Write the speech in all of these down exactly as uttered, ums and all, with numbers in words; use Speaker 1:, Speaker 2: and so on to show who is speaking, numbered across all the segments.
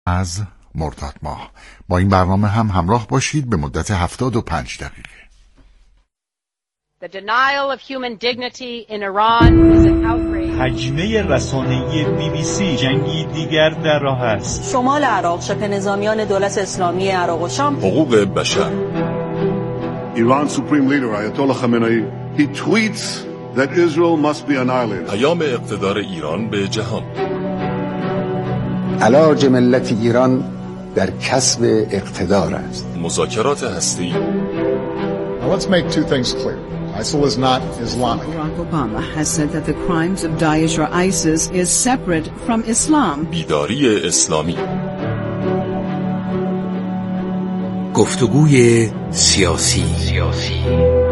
Speaker 1: از مرداد ماه. با این برنامه هم همراه باشید به مدت هفتاد و پنج دقیقه.
Speaker 2: The denial of human dignity in Iran is an outrage.
Speaker 3: حجمه رسانه‌ای بی بی سی جنگی دیگر در راه است.
Speaker 4: شمال عراق، شبه نظامیان دولت اسلامی عراق و شام.
Speaker 5: حقوق بشر.
Speaker 6: Iran Supreme Leader Ayatollah Khamenei he tweets that Israel must be annihilated.
Speaker 5: پیام اقتدار ایران به جهان.
Speaker 7: علاج ملت ایران در کسب اقتدار است.
Speaker 5: مذاکرات هسته‌ای.
Speaker 8: Now let's make two things clear. ISIL is not Islamic.
Speaker 9: Barack Obama has said that the crimes of Daesh or ISIS is separate from Islam.
Speaker 5: بیداری اسلامی.
Speaker 10: گفتگوی سیاسی سیاسی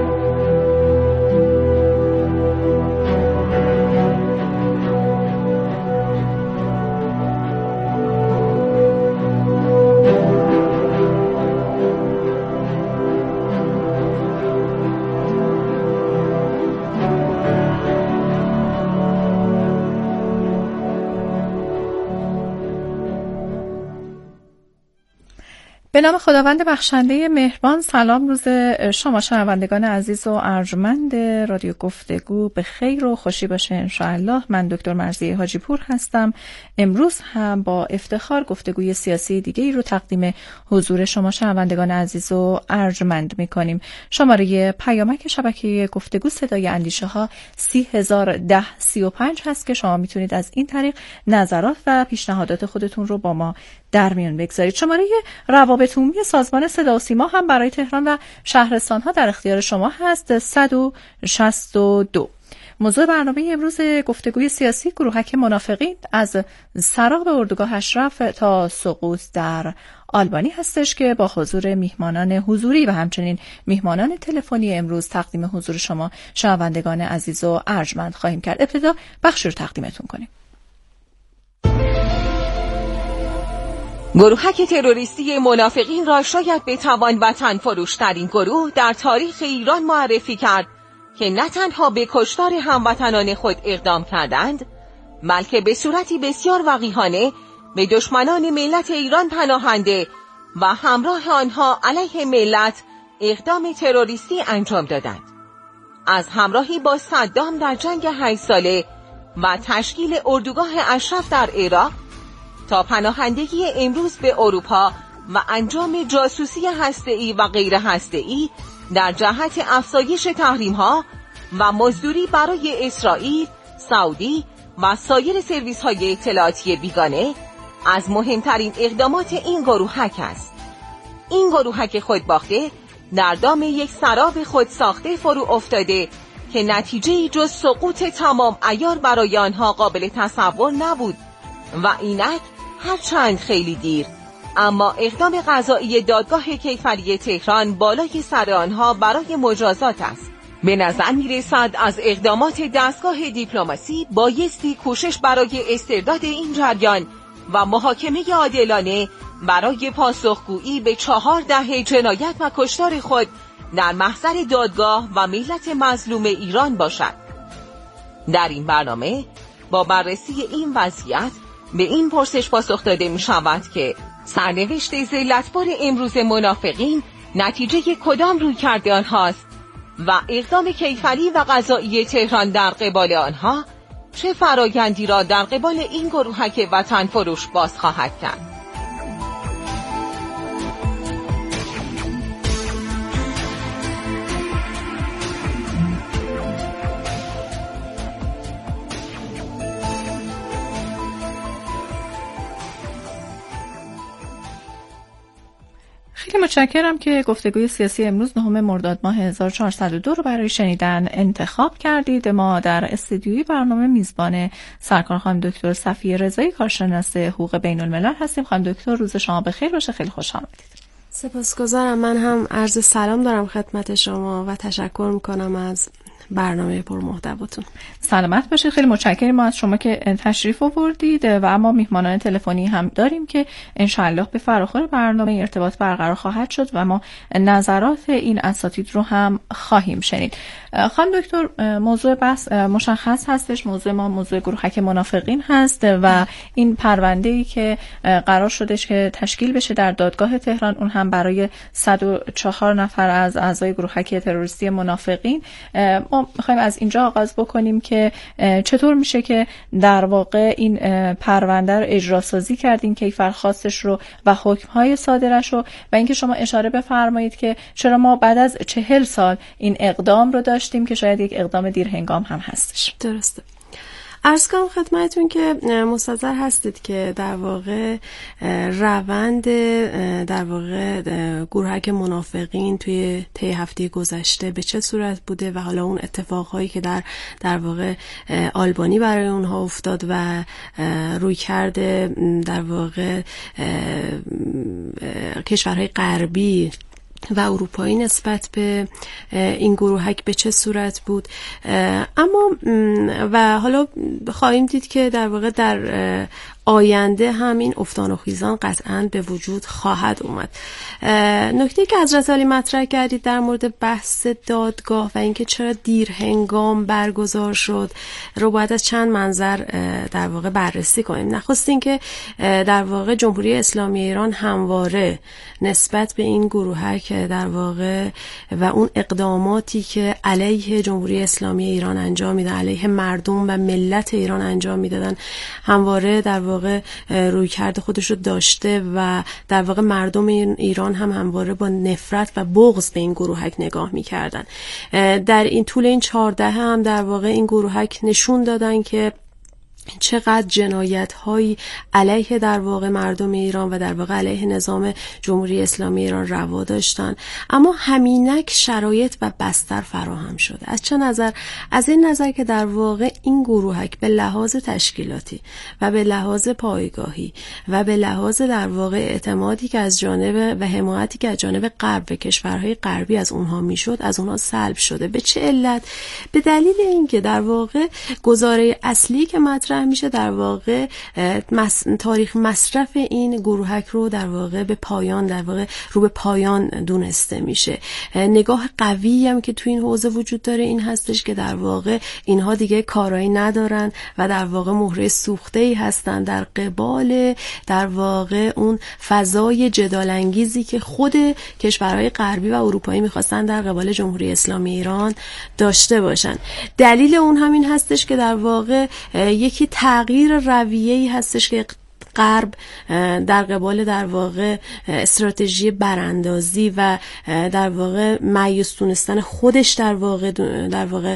Speaker 11: به نام خداوند بخشنده مهربان. سلام روز شما شنوندگان عزیز و ارجمند رادیو گفتگو به خیر و خوشی باشه انشاءالله. من دکتر مرضیه حاجی پور هستم. امروز هم با افتخار گفتگوی سیاسی دیگه ای رو تقدیم حضور شما شنوندگان عزیز و ارجمند میکنیم. شماره پیامک شبکه گفتگو صدای اندیشه ها سی هزار ده سی و پنج هست که شما میتونید از این طریق نظرات و پیشنهادات خودتون رو با ما در میان بگذارید. شماره روابط عمومی سازمان صدا و سیما هم برای تهران و شهرستان ها در اختیار شما هست. صد و شصت و دو. موضوع برنامه امروز گفتگوی سیاسی گروهک منافقین از سراغ اردوگاه اشرف تا سقوط در آلبانی هستش که با حضور میهمانان حضوری و همچنین میهمانان تلفنی امروز تقدیم حضور شما شنوندگان عزیز و ارجمند خواهیم کرد. ابتدا بخشی رو تقدیمتون کنیم.
Speaker 12: گروهک تروریستی منافقین را شاید بتوان وطن فروشترین گروه در تاریخ ایران معرفی کرد که نه تنها به کشتار هموطنان خود اقدام کردند، بلکه به صورتی بسیار وقیحانه به دشمنان ملت ایران پناهنده و همراه آنها علیه ملت اقدام تروریستی انجام دادند. از همراهی با صدام در جنگ هشت ساله و تشکیل اردوگاه اشرف در عراق تا پناهندگی امروز به اروپا و انجام جاسوسی هسته‌ای و غیر هسته‌ای در جهت افزایش تحریم‌ها و مزدوری برای اسرائیل، سعودی و سایر سرویس‌های اطلاعاتی بیگانه از مهمترین اقدامات این گروهک است. این گروهک خودباخته در دام یک سراب خود ساخته فرو افتاده که نتیجه‌ای جز سقوط تمام عیار برای آنها قابل تصور نبود و اینک هرچند خیلی دیر، اما اقدام قضایی دادگاه کیفری تهران بالای سر آنها برای مجازات است. به نظر می‌رسد از اقدامات دستگاه دیپلماسی بایستی کوشش برای استرداد این جریان و محاکمه عادلانه برای پاسخگویی به چهار دهه جنایت و کشتار خود در محضر دادگاه و ملت مظلوم ایران باشد. در این برنامه با بررسی این وضعیت به این پرسش پاسخ داده می شود که سرنوشت ذلتبار امروز منافقین نتیجه کدام روی کرده آنهاست و اقدام کیفری و قضایی تهران در قبال آنها چه فرایندی را در قبال این گروهک وطن فروش باز خواهد کرد.
Speaker 11: خیلی متشکرم که گفتگوی سیاسی امروز نهم مرداد ماه هزار و چهارصد و دو رو برای شنیدن انتخاب کردید. ما در استودیوی برنامه میزبان سرکار خانم دکتر صفیه رضایی کارشناس حقوق بین الملل هستیم. خانم دکتر روز شما بخیر باشه. خیلی خوش آمدید.
Speaker 13: سپاسگزارم. من هم عرض سلام دارم خدمت شما و تشکر میکنم از برنامه پرمحتواتون.
Speaker 11: سلامت باشید. خیلی متشکریم ما از شما که تشریف آوردید و اما میهمانان تلفنی هم داریم که انشاءالله به فراخور برنامه ارتباط برقرار خواهد شد و ما نظرات این اساتید رو هم خواهیم شنید. خانم دکتر، موضوع بحث مشخص هستش. موضوع ما موضوع گروهک منافقین هست و این پرونده‌ای که قرار شدش که تشکیل بشه در دادگاه تهران، اون هم برای صد و چهار نفر از اعضای گروهک تروریستی منافقین. ما می‌خوایم از اینجا آغاز بکنیم که چطور میشه که در واقع این پرونده رو اجرا سازی کردین، کیفرخواستش رو و حکم‌های صادرش رو، و اینکه شما اشاره بفرمایید که چرا ما بعد از چهل سال این اقدام رو داشتیم که شاید یک اقدام دیر هنگام هم هستش.
Speaker 13: درسته. عرض کنم خدمتتون که مستحضر هستید که در واقع روند در واقع گروهک منافقین توی طی هفته گذشته به چه صورت بوده و حالا اون اتفاقهایی که در در واقع آلبانی برای اونها افتاد و روی کرده در واقع کشورهای غربی و اروپایی نسبت به این گروهک به چه صورت بود. اما و حالا خواهیم دید که در واقع در آینده هم این افتان و خیزان قطعاً به وجود خواهد اومد. نکته که حضرت علی مطرح کردید در مورد بحث دادگاه و اینکه چرا دیر هنگام برگزار شد رو باید از چند منظر در واقع بررسی کنیم. نخست اینکه در واقع جمهوری اسلامی ایران همواره نسبت به این گروهک در واقع و اون اقداماتی که علیه جمهوری اسلامی ایران انجام میدن، علیه مردم و ملت ایران انجام میدادن، همواره در واقع رویکرد خودش رو داشته و در واقع مردم ایران هم همواره با نفرت و بغض به این گروهک نگاه میکردن. در این طول این چهارده هم در واقع این گروهک نشون دادن که چقدر جنایت هایی علیه در واقع مردم ایران و در واقع علیه نظام جمهوری اسلامی ایران روا داشتن، اما همینک شرایط و بستر فراهم شده. از چه نظر؟ از این نظر که در واقع این گروهک به لحاظ تشکیلاتی و به لحاظ پایگاهی و به لحاظ در واقع اعتمادی که از جانب و حمایتی که از جانب غرب و کشورهای غربی از اونها میشد، از اونها سلب شده. به چه علت؟ به دلیل اینکه در واقع گزاره اصلی که مطرح میشه در واقع مس... تاریخ مصرف این گروهک رو در واقع به پایان در واقع رو به پایان دونسته میشه. نگاه قوی هم که تو این حوزه وجود داره این هستش که در واقع اینها دیگه کارایی ندارن و در واقع مهره سوخته‌ای هستن در قبال در واقع اون فضای جدال انگیزی که خود کشورهای غربی و اروپایی میخواستن در قبال جمهوری اسلامی ایران داشته باشن. دلیل اون همین هستش که در واقع یکی تغییر رویه‌ای هستش که غرب در قبال در واقع استراتژی براندازی و در واقع مایوس دونستن خودش در واقع در واقع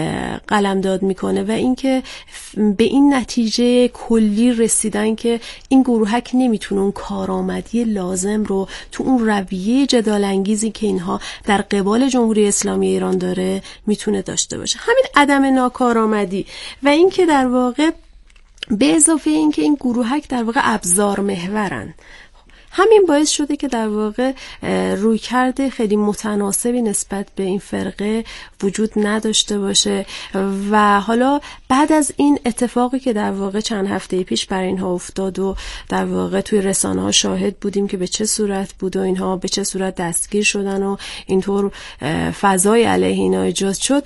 Speaker 13: قلمداد میکنه و اینکه به این نتیجه کلی رسیدن که این گروهک نمیتونه اون کارآمدی لازم رو تو اون رویه جدال انگیزی که اینها در قبال جمهوری اسلامی ایران داره میتونه داشته باشه. همین عدم ناکارآمدی و اینکه در واقع به اضافه اینکه این گروهک در واقع ابزار محورن، همین باعث شده که در واقع رویکرد خیلی متناسبی نسبت به این فرقه وجود نداشته باشه و حالا بعد از این اتفاقی که در واقع چند هفته پیش بر اینها افتاد و در واقع توی رسانه ها شاهد بودیم که به چه صورت بود و اینها به چه صورت دستگیر شدن و اینطور فضای علیه اینا ایجاد شد،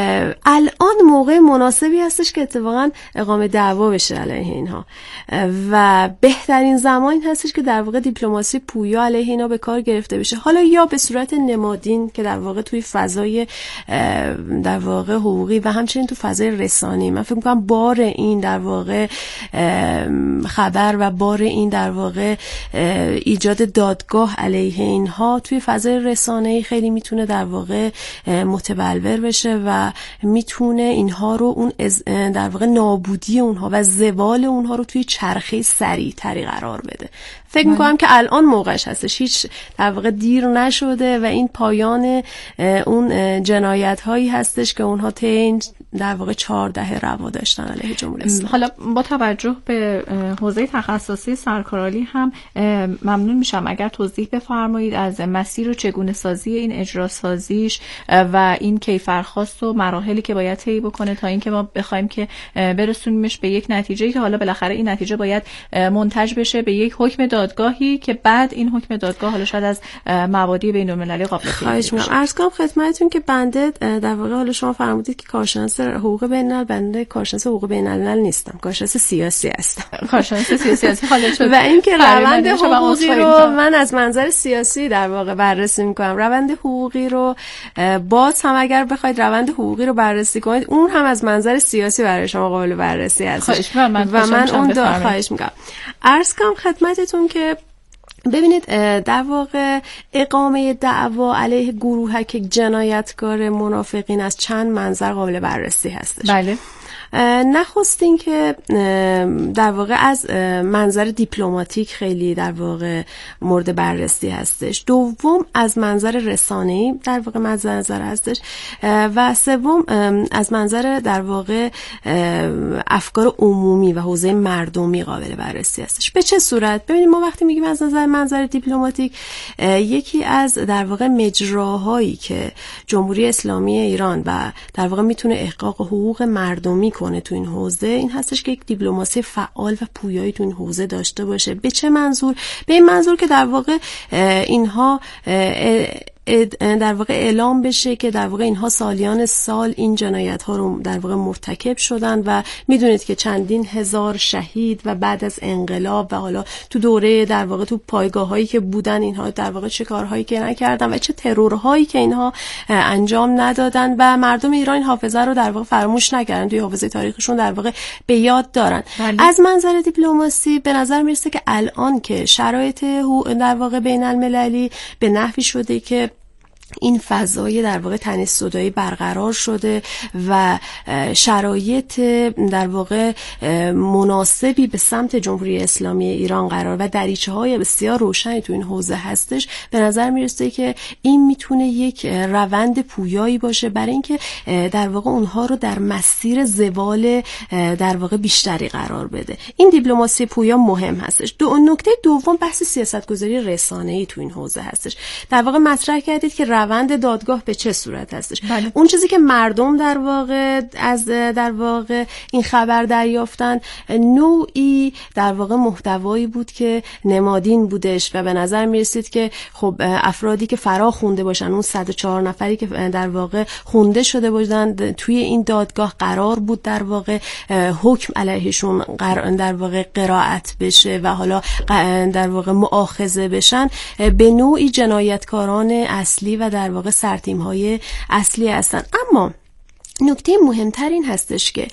Speaker 13: الان موقع مناسبی هستش که اتفاقا اقامه دعوا بشه علیه اینها و بهترین زمان هستش که در واقع دیپلماسی پویا علیه اینا به کار گرفته بشه، حالا یا به صورت نمادین که در واقع توی فضای در واقع حقوقی و همچنین تو فضای رسانه‌ای. من فکر می‌کنم بار این در واقع خبر و بار این در واقع ایجاد دادگاه علیه اینها توی فضای رسانه‌ای خیلی میتونه در واقع متبلور بشه و میتونه اینها رو اون در واقع نابودی اونها و زوال اونها رو توی چرخه سریع‌تری قرار بده. فکر میکنم که الان موقعش هستش، هیچ در واقع دیر نشده و این پایان اون جنایت هایی هستش که اونها طی در واقع چهار دهه روا داشتن علیه جمهوری اسلامی.
Speaker 11: حالا با توجه به حوزه تخصصی سرکارآلی هم ممنون میشم اگر توضیح بفرمایید از مسیر و چگونه سازی این اجرا سازیش و این کیفرخواست و مراحلی که باید طی بکنه تا اینکه ما بخوایم که برسونیمش به یک نتیجه که حالا بالاخره این نتیجه باید منتج بشه به یک حکم دادگاهی که بعد این حکم دادگاه حالا شاید از مبادی بین‌المللی قابل پیگیری بشه.
Speaker 13: عرض کنم خدمتتون که بنده در واقع حالا شما فرمودید که کارشناس حقوق بین‌الملل، بنده کارشناس حقوق بین‌الملل نیستم، کارشناس سیاسی هستم.
Speaker 11: کارشناس سیاسی هستی حالا شد.
Speaker 13: و اینکه روند حقوقی رو من از منظر سیاسی در واقع بررسی می‌کنم. روند حقوقی رو باز هم اگر بخواید روند حقوقی رو بررسی کنید اون هم از منظر سیاسی برای شما قابل بررسی هست. و من اون دو خواهش می‌کنم. عرض کنم خدمتتون که ببینید در واقع اقامه دعوا علیه گروهک جنایتکار منافقین از چند منظر قابل بررسی هستش.
Speaker 11: بله.
Speaker 13: نخستین که در واقع از منظر دیپلماتیک خیلی در واقع مورد بررسی هستش، دوم از منظر رسانه‌ای در واقع مد نظر هستش و سوم از منظر در واقع افکار عمومی و حوزه مردمی قابل بررسی هستش. به چه صورت؟ ببینید ما وقتی میگیم از نظر منظر دیپلماتیک، یکی از در واقع مجراهایی که جمهوری اسلامی ایران و در واقع میتونه احقاق حقوق مردمی کنه تو این حوزه این هستش که یک دیپلماسی فعال و پویایی تو این حوزه داشته باشه. به چه منظور؟ به این منظور که در واقع اینها در واقع اعلام بشه که در واقع اینها سالیان سال این جنایت ها رو در واقع مرتکب شدن و میدونید که چندین هزار شهید و بعد از انقلاب و حالا تو دوره در واقع تو پایگاه هایی که بودن اینها در واقع چه کارهایی که نکردن و چه ترورهایی که اینها انجام ندادن و مردم ایران این حافظه رو در واقع فراموش نکردن، توی حافظه تاریخشون در واقع به یاد دارن. بله. از منظر دیپلماسی به نظر میرسه که الان که شرایط در واقع بین المللی به نحوی شده که این فضای در واقع تنیدسودایی برقرار شده و شرایط در واقع مناسبی به سمت جمهوری اسلامی ایران قرار و دریچه‌های بسیار روشنی تو این حوزه هستش، به نظر میرسه که این میتونه یک روند پویایی باشه برای اینکه در واقع اونها رو در مسیر زوال در واقع بیشتری قرار بده. این دیپلماسی پویا مهم هستش. دو نکته دوم بحث سیاستگذاری رسانه‌ای تو این حوزه هستش. در واقع مطرح کردید که روند دادگاه به چه صورت هستش. بله. اون چیزی که مردم در واقع از در واقع این خبر دریافتن نوعی در واقع محتوایی بود که نمادین بودش و به نظر میرسید که خب افرادی که فرا خونده باشن، اون صد و چهار نفری که در واقع خونده شده بودن توی این دادگاه قرار بود در واقع حکم علیهشون در واقع قرائت بشه و حالا در واقع مؤاخذه بشن، به نوعی جنایتکاران اصلی و در واقع سرتیم‌های اصلی هستن. اما نکته مهمتر این هستش که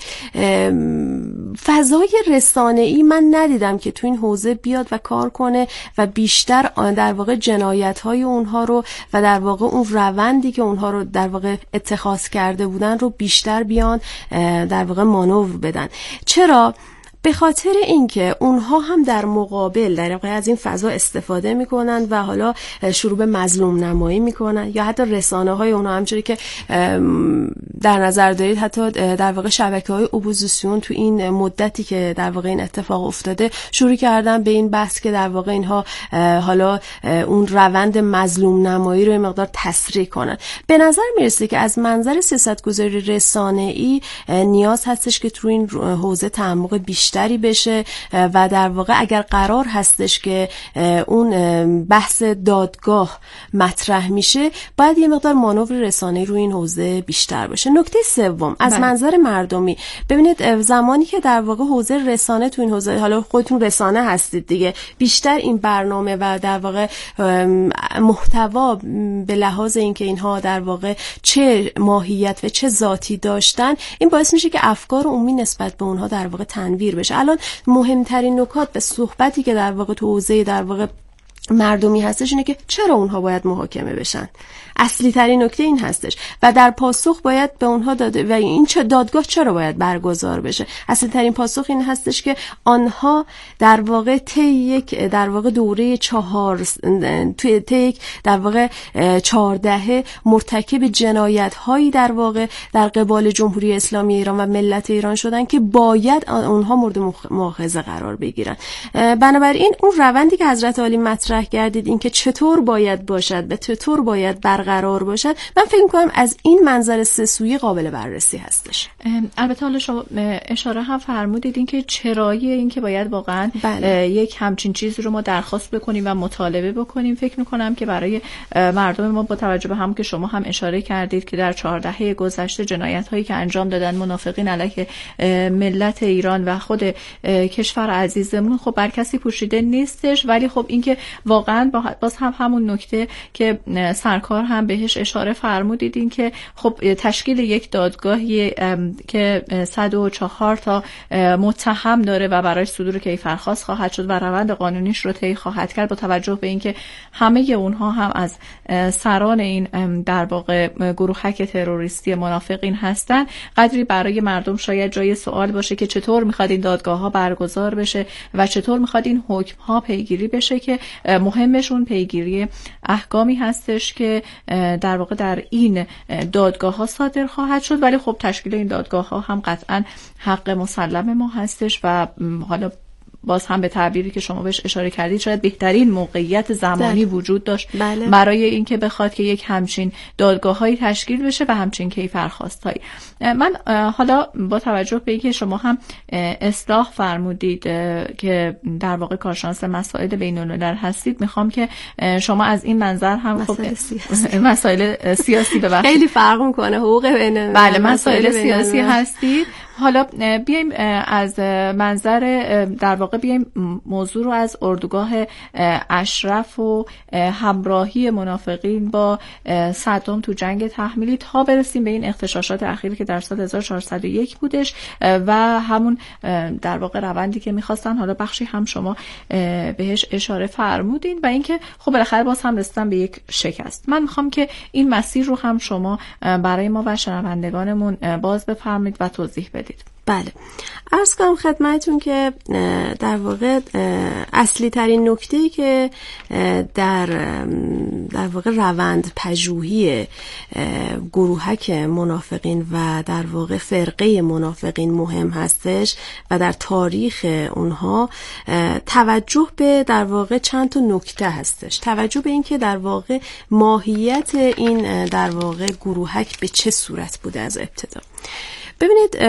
Speaker 13: فضای رسانه‌ای من ندیدم که تو این حوزه بیاد و کار کنه و بیشتر در واقع جنایت‌های اونها رو و در واقع اون روندی که اونها رو در واقع اتخاذ کرده بودن رو بیشتر بیان در واقع مانور بدن. چرا؟ به خاطر اینکه اونها هم در مقابل در واقع از این فضا استفاده میکنن و حالا شروع به مظلوم نمایی میکنن، یا حتی رسانه های اونها همچنین که در نظر دارید حتی در واقع شبکه های اپوزیسیون تو این مدتی که در واقع این اتفاق افتاده شروع کردن به این بحث که در واقع اینها حالا اون روند مظلوم نمایی رو مقدار تسریع کنن. به نظر میرسه که از منظر سیاستگذاری رسانه‌ای نیاز هستش که تو این حوزه تعمق بیشتر بیشتری بشه و در واقع اگر قرار هستش که اون بحث دادگاه مطرح میشه باید یه مقدار مانور رسانه‌ای روی این حوزه بیشتر باشه. نکته سوم از بله. منظر مردمی، ببینید زمانی که در واقع حوزه رسانه تو این حوزه، حالا خودتون رسانه هستید دیگه، بیشتر این برنامه و در واقع محتوا به لحاظ اینکه اینها در واقع چه ماهیت و چه ذاتی داشتن، این باعث میشه که افکار عمومی نسبت به اونها در واقع تنویر بشه. الان مهمترین نکات به صحبتی که در واقع تو حوزه در واقع مردمی هستش اینه که چرا اونها باید محاکمه بشن. اصلی ترین نکته این هستش و در پاسخ باید به اونها داده و این چه دادگاه چرا باید برگزار بشه. اصلی ترین پاسخ این هستش که آنها در واقع طی یک در واقع دوره چهار توی طی یک در واقع چهاردهه مرتکب جنایت هایی در واقع در قبال جمهوری اسلامی ایران و ملت ایران شدن که باید اونها مورد مؤاخذه قرار بگیرن. بنابراین اون روندی که حضرت عالی مطرح کردید این که چطور باید باشد و چطور باید برقرار باشد، من فکر می‌کنم از این منظر سه سویه قابل بررسی هستش.
Speaker 11: البته حالا شما اشاره هم فرمودید این که چرایی این که باید واقعا بله. یک همچین چیزی رو ما درخواست بکنیم و مطالبه بکنیم. فکر می‌کنم که برای مردم ما با توجه به هم که شما هم اشاره کردید که در چهار دهه گذشته جنایت‌هایی که انجام دادن منافقین علیه ملت ایران و خود کشور عزیزمون خب بر کسی پوشیده نیستش، ولی خب این که واقعا باز هم همون نکته که سرکار هم بهش اشاره فرمودید این که خب تشکیل یک دادگاهی که صد و چهار تا متهم داره و برای صدور کیفرخواست خواهد شد و روند قانونیش رو طی خواهد کرد، با توجه به اینکه همه اونها هم از سران این در واقع گروهک تروریستی منافقین هستن، قدری برای مردم شاید جای سوال باشه که چطور میخواد این دادگاه ها برگزار بشه و چطور میخواد این حکم ها پیگیری بشه که مهمشون پیگیری احکامی هستش که در واقع در این دادگاه ها صادر خواهد شد. ولی خب تشکیل این دادگاه ها هم قطعا حق مسلم ما هستش و حالا باز هم به تعبیری که شما بهش اشاره کردید شاید بهترین موقعیت زمانی بله. وجود داشت بله. برای اینکه بخواد که یک همچین دادگاه‌هایی تشکیل بشه و همچین کیفرخواست‌هایی. من حالا با توجه به اینکه شما هم اصلاح فرمودید که در واقع کارشناس مسائل بین‌الملل هستید، میخوام که شما از این منظر هم خب مسائل سیاسی, مسائل سیاسی ببخشید
Speaker 13: خیلی فرق می‌کنه حقوق بین
Speaker 11: بله مسائل سیاسی هستید. حالا بیایم از منظر در واقع بیایم موضوع رو از اردوگاه اشرف و همراهی منافقین با صدام تو جنگ تحمیلی تا برسیم به این اغتشاشات اخیری که در سال هزار و چهارصد و یک بودش و همون در واقع روندی که میخواستن، حالا بخشی هم شما بهش اشاره فرمودین و اینکه خب بالاخره باز هم رسیدن به یک شکست. من میخوام که این مسیر رو هم شما برای ما و شنوندگانمون باز بفرمایید و توضیح بدید.
Speaker 13: بله، عرض کنم خدمتون که در واقع اصلی ترین نکته‌ای که در در واقع روند پژوهی گروهک منافقین و در واقع فرقه منافقین مهم هستش و در تاریخ اونها توجه به در واقع چند تا نکته هستش. توجه به این که در واقع ماهیت این در واقع گروهک به چه صورت بوده از ابتدا. ببینید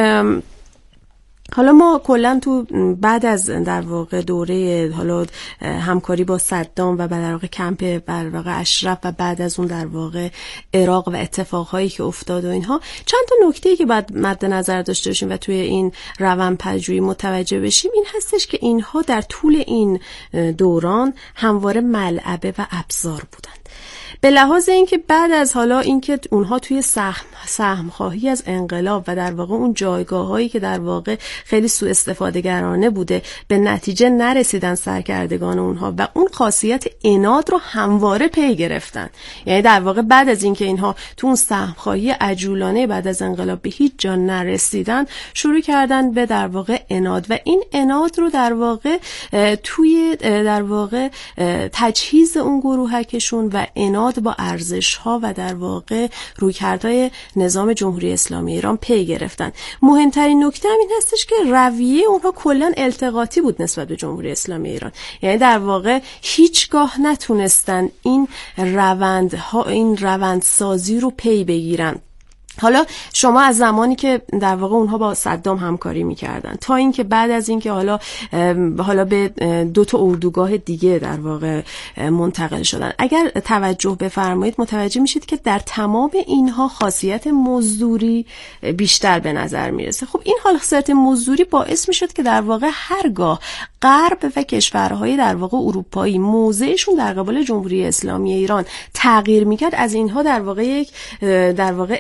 Speaker 13: حالا ما کلا تو بعد از در واقع دوره حالا همکاری با صدام و در واقع کمپ در واقع اشرف و بعد از اون در واقع عراق و اتفاقهایی که افتاد و اینها، چند تا نکته‌ای که باید مد نظر داشته باشیم و توی این روند پژوهی متوجه بشیم این هستش که اینها در طول این دوران همواره ملعبه و ابزار بودند. به لحاظ اینکه بعد از حالا اینکه اونها توی سهم سهم خواهی از انقلاب و در واقع اون جایگاه‌هایی که در واقع خیلی سوء استفاده گرانه بوده به نتیجه نرسیدن سرکردگان اونها و اون خاصیت عناد رو همواره پی گرفتن. یعنی در واقع بعد از اینکه اینها تو اون سهم خواهی عجولانه بعد از انقلاب به هیچ جا نرسیدن، شروع کردن به در واقع عناد و این عناد رو در واقع توی در واقع تجهیز اون گروهکشون و عناد با ارزش‌ها و در واقع رویکردهای نظام جمهوری اسلامی ایران پی گرفتن. مهمترین نکته هم این هستش که رویه اونها کلاً التقاطی بود نسبت به جمهوری اسلامی ایران. یعنی در واقع هیچگاه نتونستن این روندها این روندسازی رو پی بگیرن. حالا شما از زمانی که در واقع اونها با صدام همکاری میکردن تا اینکه بعد از اینکه حالا حالا به دو تا اردوگاه دیگه در واقع منتقل شدن، اگر توجه بفرمایید متوجه میشید که در تمام اینها خاصیت مزدوری بیشتر به نظر میرسه. خب این خاصیت مزدوری باعث میشد که در واقع هرگاه غرب و کشورهای در واقع اروپایی موضعشون در قبال جمهوری اسلامی ایران تغییر میکرد، از اینها در واقع یک در واقع استفاده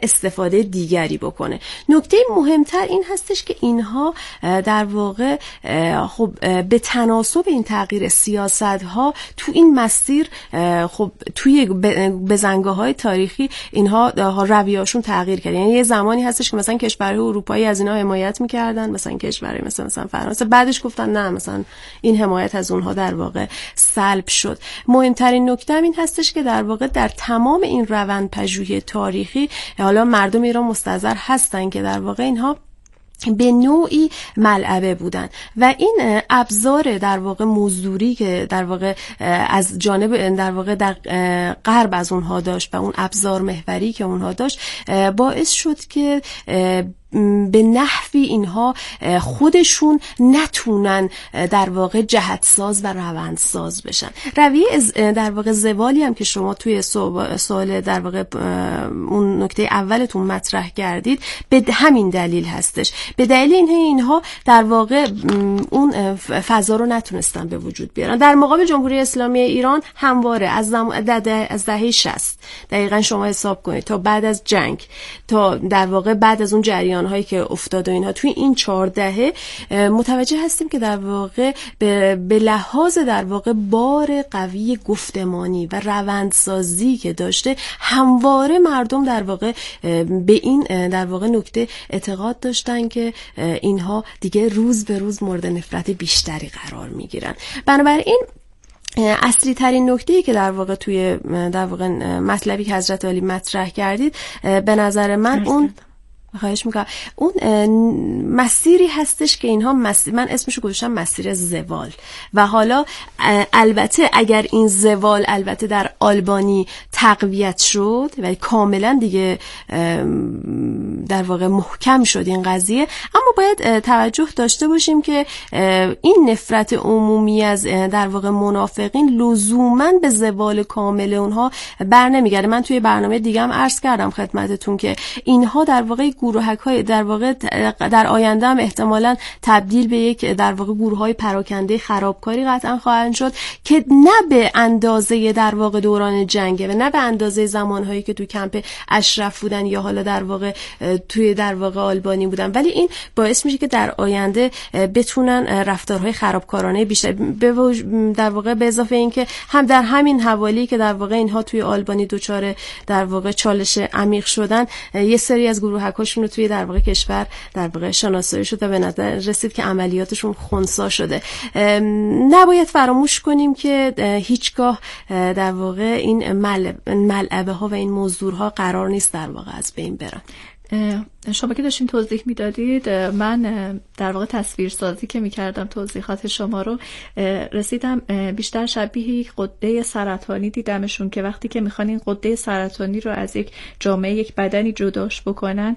Speaker 13: استفاده دیگری بکنه. نکته مهمتر این هستش که اینها در واقع خب به تناسب این تغییر سیاست ها تو این مسیر خب توی بزنگاه‌های تاریخی اینها رویه‌هاشون تغییر کرد. یعنی یه زمانی هستش که مثلا کشورهای اروپایی از اینها حمایت می‌کردن، مثلا کشورهای مثلا مثلا فرانسه، بعدش گفتن نه مثلا این حمایت از اونها در واقع سلب شد. مهمترین نکته این هستش که در واقع در تمام این روند پژوهی تاریخی حالا مردم ایران مستحضر هستن که در واقع اینها به نوعی ملعبه بودن و این ابزار در واقع مزدوری که در واقع از جانب در واقع در غرب از اونها داشت و اون ابزار محوری که اونها داشت باعث شد که به نحوی اینها خودشون نتونن در واقع جهتساز و روندساز بشن. رویه در واقع زوالی هم که شما توی سوال در واقع اون نکته اولتون مطرح کردید به همین دلیل هستش. به دلیل اینه اینها در واقع اون فضا رو نتونستن به وجود بیارن. در مقابل جمهوری اسلامی ایران همواره از از دهه شصت دقیقاً شما حساب کنید تا بعد از جنگ تا در واقع بعد از اون جریان هایی که افتاد و اینها توی این چهار دهه متوجه هستیم که در واقع به, به لحاظ در واقع بار قوی گفتمانی و روندسازی که داشته همواره مردم در واقع به این در واقع نکته اعتقاد داشتن که اینها دیگه روز به روز مورد نفرت بیشتری قرار میگیرن. بنابراین اصلی ترین نکته‌ای که در واقع توی در واقع مطلبی که حضرت علی مطرح کردید به نظر من اون خواهش میکنم اون مسیری هستش که اینها مسیر، من اسمشو گذاشتم مسیر زوال و حالا البته اگر این زوال البته در آلبانی تقویت شد و کاملا دیگه در واقع محکم شد این قضیه، اما باید توجه داشته باشیم که این نفرت عمومی از در واقع منافقین لزوما به زوال کامل اونها بر نمیگرده. من توی برنامه دیگه هم عرض کردم خدمتتون که اینها در واقع گروهک های در واقع در آینده هم احتمالاً تبدیل به یک در واقع گروه های پراکنده خرابکاری قطعا خواهند شد که نه به اندازه در واقع دوران جنگه و نه به اندازه زمانهایی که تو کمپ اشرف بودن یا حالا در واقع توی در واقع آلبانی بودن، ولی این باعث میشه که در آینده بتونن رفتارهای خرابکارانه بیشتر در واقع به اضافه این که هم در همین حوالی که در واقع اینها توی آلبانی دوچار در واقع چالش عمیق شدن، یه سری از گروهک‌هاشون رو توی در واقع کشور در واقع شناسایی شد و به نظر رسید که عملیاتشون خنثی شده. نباید فراموش کنیم که هیچگاه در واقع این ملعبه ها و این مزدورها قرار نیست در واقع از بین برن.
Speaker 11: شما که داشتین توضیح میدادید من در واقع تصویرسازی که میکردم توضیحات شما رو رسیدم بیشتر شبیه یک غده سرطانی دیدمشون که وقتی که میخوان این غده سرطانی رو از یک جامعه یک بدنی جداش بکنن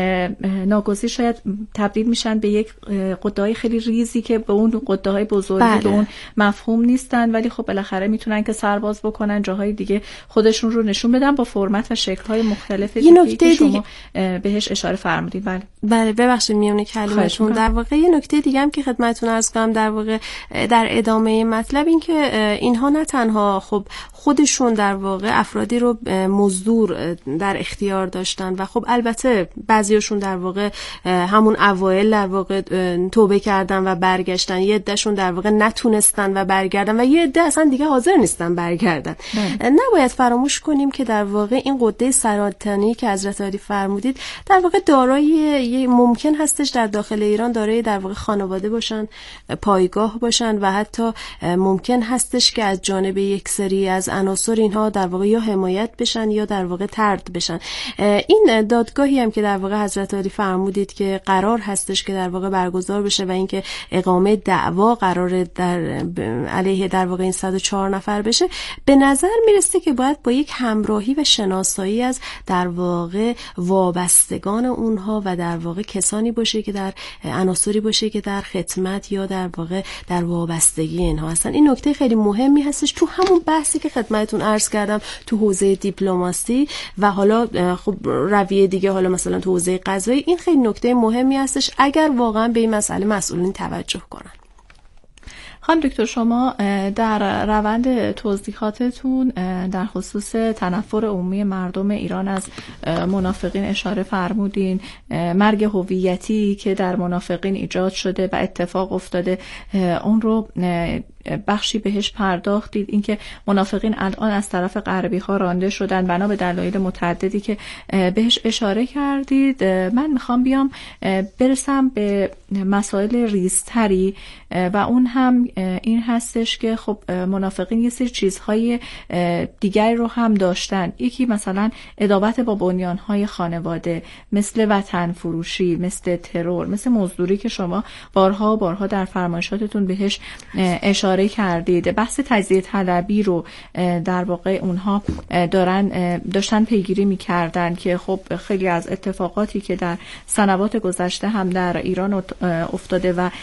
Speaker 11: ناگزیر شاید تبدیل میشن به یک غده‌های خیلی ریزی که به اون غده‌های بزرگی بله. به اون مفهوم نیستن، ولی خب بالاخره میتونن که سرباز بکنن جاهای دیگه خودشون رو نشون بدن با فرمت و شکل‌های مختلف دیگه که شما بهش اشاره فرمودید. بله
Speaker 13: بله ببخشید میونه کلمتون. در واقع یه نکته دیگه هم که خدمتتون عرض کنم در واقع در ادامه مطلب این که اینها نه تنها خب خودشون در واقع افرادی رو مزدور در اختیار داشتن و خب البته بعضیاشون در واقع همون اوایل در واقع توبه کردن و برگشتن، یه عدهشون در واقع نتونستن و برگردن و یه عده اصلا دیگه حاضر نیستن برگردن. نباید فراموش کنیم که در واقع این غده سرطانی که حضرت علی فرمودید در واقع دارای ممکن هستش در داخل ایران دارای در واقع خانواده باشن، پایگاه باشن و حتی ممکن هستش که از جانب یک سری از عناصر اینها در واقع یا حمایت بشن یا در واقع طرد بشن. این دادگاهی هم که در واقع حضرت علی فرمودید که قرار هستش که در واقع برگزار بشه و اینکه اقامه دعوا قرار در علیه در واقع این صد و چهار نفر بشه، به نظر میرسه که باید با یک همراهی و شناسایی از در واقع وابستگان اونها و در واقع کسانی باشه که در عناصری باشه که در خدمت یا در واقع در وابستگی اینها هستن. این نکته خیلی مهمی هستش تو همون بحثی که خدمتتون عرض کردم تو حوزه دیپلماسی و حالا خب رویه دیگه، حالا مثلا تو حوزه قضایی. این خیلی نکته مهمی هستش اگر واقعا به این مسئله مسئولین توجه کنن.
Speaker 11: خانم دکتر، شما در روند توضیحاتتون در خصوص تنفر عمومی مردم ایران از منافقین اشاره فرمودین. مرگ هویتی که در منافقین ایجاد شده و اتفاق افتاده، اون رو بخشی بهش پرداختید. اینکه منافقین الان از طرف غربی ها رانده شدن بنا به دلایل متعددی که بهش اشاره کردید. من میخوام بیام برسم به مسائل ریزتری و اون هم این هستش که خب منافقین یه سری چیزهای دیگری رو هم داشتن. یکی مثلا عداوت با بنیانهای خانواده، مثل وطن فروشی، مثل ترور، مثل مزدوری که شما بارها و بارها در فرمایشاتتون بهش اشاره کردید. بحث تجزیه طلبی رو در واقع اونها دارن داشتن پیگیری می‌کردن که خب خیلی از اتفاقاتی که در سنوات گذشته هم در ایران افتاده و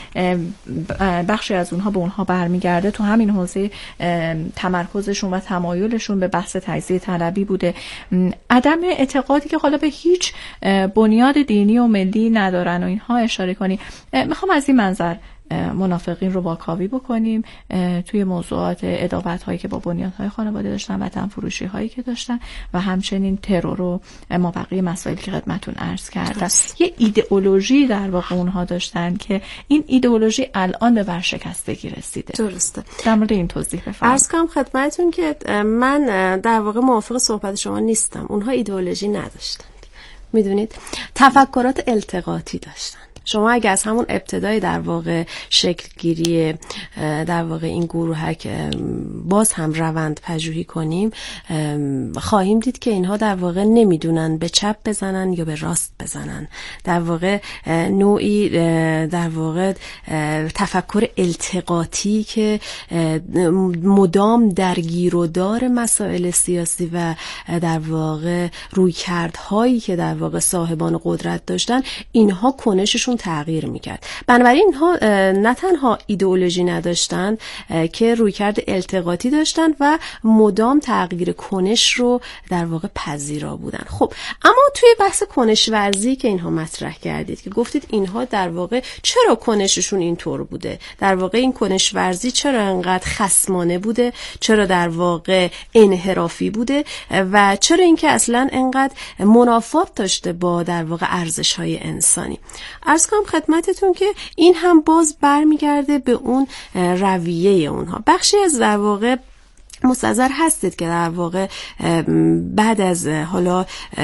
Speaker 11: بخشی از اونها به اونها برمیگرده، تو همین حوزه تمرکزشون و تمایلشون به بحث تجزیه طلبی بوده. عدم اعتقادی که حالا به هیچ بنیاد دینی و ملی ندارن و اینها اشاره کنی. میخوام از این منظر منافقین رو واکاوی بکنیم توی موضوعات عداوت هایی که با بنیانهای خانواده داشتن، وطن فروشی هایی که داشتن و همچنین ترور و ما بقیه مسائلی که خدمتتون عرض کردم. یه ایدئولوژی در واقع اونها داشتن که این ایدئولوژی الان به ورشکستگی رسیده.
Speaker 13: درسته.
Speaker 11: در مورد این توضیح بفرمایید.
Speaker 13: عرض کنم خدمتتون که من در واقع موافق صحبت شما نیستم. اونها ایدئولوژی نداشتن. میدونید تفکرات التقاطی داشتن. شما اگه از همون ابتدای در واقع شکل گیری در واقع این گروهک باز هم روند پژوهی کنیم، خواهیم دید که اینها در واقع نمیدونن به چپ بزنن یا به راست بزنن. در واقع نوعی در واقع تفکر التقاطی که مدام درگیر و دار مسائل سیاسی و در واقع رویکردهایی که در واقع صاحبان قدرت داشتن، اینها کنششون تغییر میکرد. بنابراین اینها نه تنها ایدئولوژی نداشتن که رویکرد التقاطی داشتن و مدام تغییر کنش رو در واقع پذیرا بودن. خب اما توی بحث کنش ورزی که اینها مطرح کردید که گفتید اینها در واقع چرا کنششون اینطور بوده، در واقع این کنش ورزی چرا انقدر خصمانه بوده، چرا در واقع انحرافی بوده و چرا اینکه اصلا انقدر منافات داشته با در واقع ارزش‌های انسانی. عرض کنم خدمتتون که این هم باز برمیگرده به اون رویه اونها. بخشی از در واقع مستحضر هستید که در واقع بعد از حالا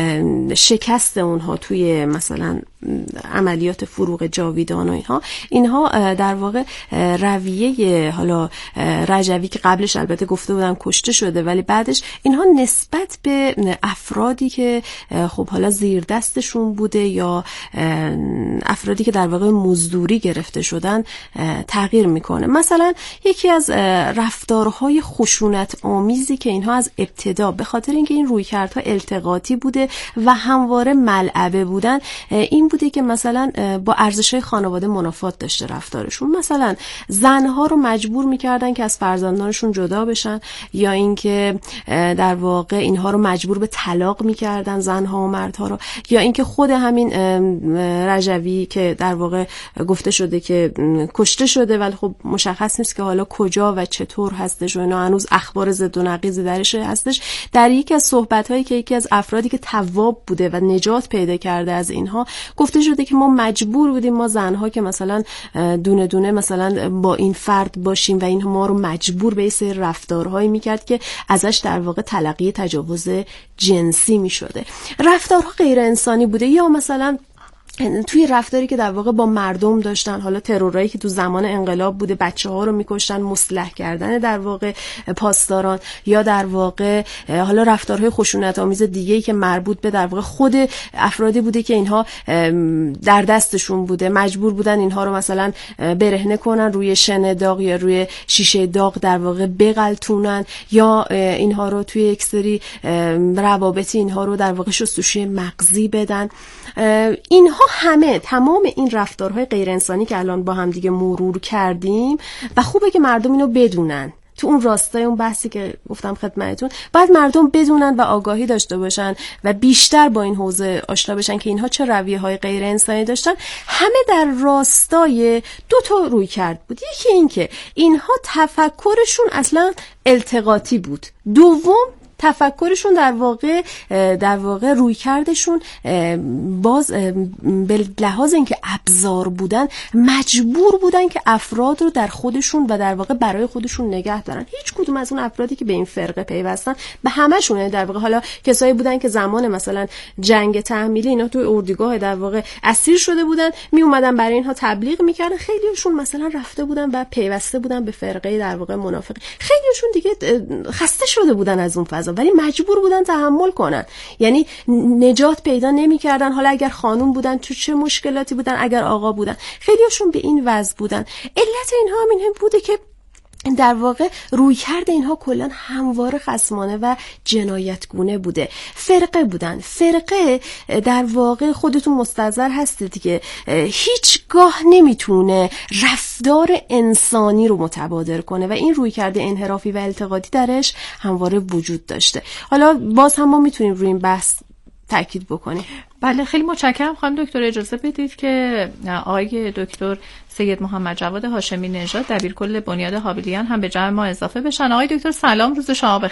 Speaker 13: شکست اونها توی مثلا عملیات فروغ جاویدان و اینها اینها در واقع رویه حالا رجوی که قبلش البته گفته بودم کشته شده، ولی بعدش اینها نسبت به افرادی که خب حالا زیر دستشون بوده یا افرادی که در واقع مزدوری گرفته شدن تغییر میکنه. مثلا یکی از رفتارهای خشونت آمیزی که اینها از ابتدا به خاطر اینکه این رویکردها التقاطی بوده و همواره ملعبه بودن، این بوده که مثلا با ارزش‌های خانواده منافات داشته رفتارشون. مثلا زنها رو مجبور می‌کردن که از فرزندانشون جدا بشن، یا اینکه در واقع اینها رو مجبور به طلاق می‌کردن، زنها و مردها رو، یا اینکه خود همین رجوی که در واقع گفته شده که کشته شده ولی خب مشخص نیست که حالا کجا و چطور هستش و اینا، هنوز اخبار ضد و نقیض درش هستش. در یکی از صحبت‌هایی که یکی از افرادی که تواب بوده و نجات پیدا کرده از اینها گفته شده که ما مجبور بودیم، ما زنها که مثلا دونه دونه مثلا با این فرد باشیم و این ما رو مجبور به سری رفتارهایی میکرد که ازش در واقع تلقی تجاوز جنسی میشده. رفتارها غیر انسانی بوده، یا مثلا توی رفتاری که در واقع با مردم داشتن، حالا ترورایی که تو زمان انقلاب بوده، بچه ها رو میکشتن، مسلح کردن در واقع پاسداران، یا در واقع حالا رفتارهای خشونت آمیز دیگه‌ای که مربوط به در واقع خود افرادی بوده که اینها در دستشون بوده، مجبور بودن اینها رو مثلا برهنه کنن، روی شن داغ یا روی شیشه داغ در واقع بغلتونن، یا اینها رو توی یک سری روابطی اینها رو در واقع شستشوی مغزی بدن. اینها همه تمام این رفتارهای غیر انسانی که الان با هم دیگه مرور کردیم و خوبه که مردم اینو بدونن، تو اون راستای اون بحثی که گفتم خدمتتون، باید مردم بدونن و آگاهی داشته باشن و بیشتر با این حوزه آشنا بشن که اینها چه رویه‌های غیر انسانی داشتن. همه در راستای دو تا روی کرد بود. یکی این که اینها تفکرشون اصلا التقاطی بود، دوم تفکرشون در واقع در واقع روی کردشون باز به لحاظ اینکه ابزار بودن مجبور بودن که افراد رو در خودشون و در واقع برای خودشون نگه دارن. هیچ کدوم از اون افرادی که به این فرقه پیوستن به همشون در واقع حالا کسایی بودن که زمان مثلا جنگ تحمیلی اینا توی اردوگاه در واقع اسیر شده بودن، می اومدن برای اینها تبلیغ میکردن، خیلیشون مثلا رفته بودن و پیوسته بودن به فرقه در واقع منافقه، خیلیشون دیگه خسته شده بودن از اون فضا ولی مجبور بودن تحمل کنن، یعنی نجات پیدا نمی‌کردن. حالا اگر خانوم بودن تو چه مشکلاتی بودن، اگر آقا بودن خیلیشون به این وضع بودن. علت اینها هم این بوده که در واقع روی کرده اینها کلان همواره خصمانه و جنایتگونه بوده. فرقه بودن، فرقه در واقع خودتون مستحضر هستید که هیچگاه نمیتونه رفتار انسانی رو متبادر کنه و این روی کرده انحرافی و التقاطی درش همواره وجود داشته. حالا باز هم ما میتونیم روی این بحث تاکید بکنیم.
Speaker 11: بله خیلی متشکرم خانم دکتر. اجازه بدید که آقای دکتر سید محمد جواد هاشمی نژاد دبیرکل بنیاد هابیلیان هم به جمع ما اضافه بشن. آقای دکتر سلام، روز شما بخیر.